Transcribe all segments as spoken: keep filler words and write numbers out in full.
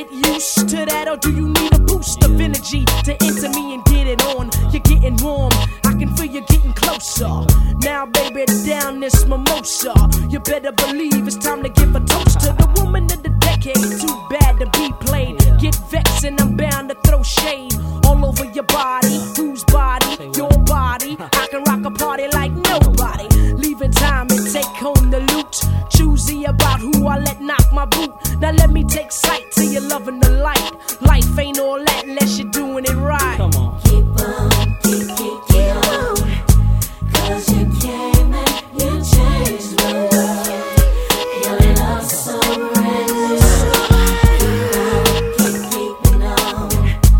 get used to that, or do you need a boost of energy to enter me and get it on? You're getting warm, I can feel you getting closer. Now, baby, down this mimosa. You better believe it's time to give a toast to the woman of the decade. Too bad to be played. Get vexed and I'm bound to throw shade all over your body. Whose body? Your body. I can rock a party like nobody. Leaving time and take home the loot. Choosy about who I let knock my boot. Now let me take sight to your loving the light. Life ain't all that unless you're doing it right. Come on. Keep on, keep, keep, keep on. Cause you came and you changed the world. Your love so endless. Keep on, keep keeping on.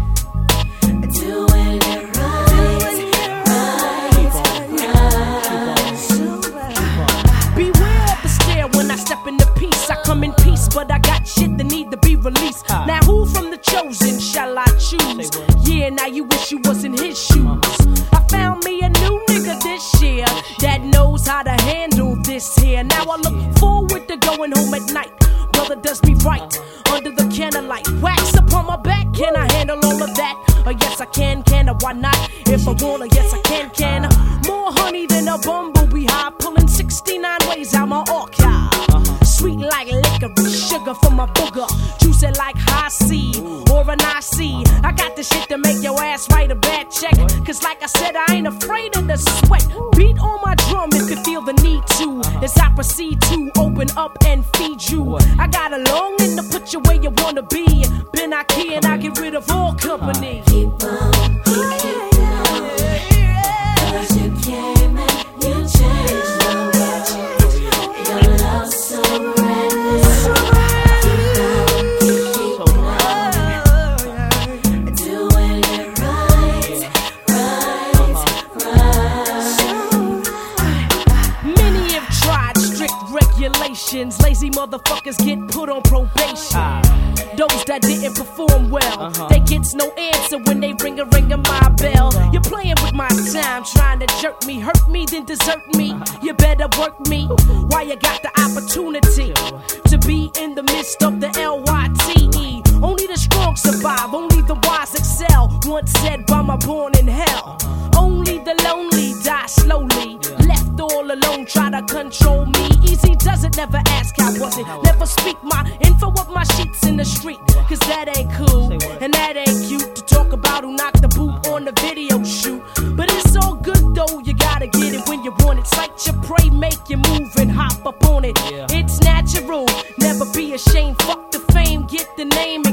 Doing it right, right, right. Beware of the stare when I step into peace. I come in peace, but I got shit that need to be released. Now who from the chosen shall I choose? Yeah, now you wish you was in his shoes. I found me a new nigga this year that knows how to handle this here. Now I look forward to going home at night. Brother does me right under the candlelight. Wax upon my back, can I handle all of that? Oh yes I can, can I, why not? If I wanna, yes I can, can I? More honey than a bumblebee high, pulling sixty-nine ways out my archive. Sweet like licorice, sugar for my booger. Juicy like high C or an I C. I got the shit to make your ass write a bad check. Cause like I said, I ain't afraid of the sweat. Beat on my drum if you feel the need to. As I proceed to open up and feed you. I got a longing to put you where you wanna be. Been out here and I get rid of all company. Keep on, keep keeping on. Cause you came and you changed the world. Your love so endless. Keep on, keep keeping on. Doing it right, right, right. Many have tried strict regulations. Lazy motherfuckers get put on probation. Those that didn't perform well, uh-huh. They gets no answer when they ring a ring of my bell. You're playing with my time, trying to jerk me, hurt me, then desert me. You better work me while you got the opportunity to be in the midst of the L Y T E. Only the strong survive, only the wise excel. Once said by my born in hell. Only the lonely die slowly. Left all alone, try to control me. Easy does it, never ask how was it. Never speak my info of my sheets in the street. Cause that ain't cool, and that ain't cute. To talk about who knocked the boot on the video shoot. But it's all good though, you gotta get it when you want it. Sight your prey, make you move and hop up on it. It's natural, never be ashamed. Fuck the fame, get the name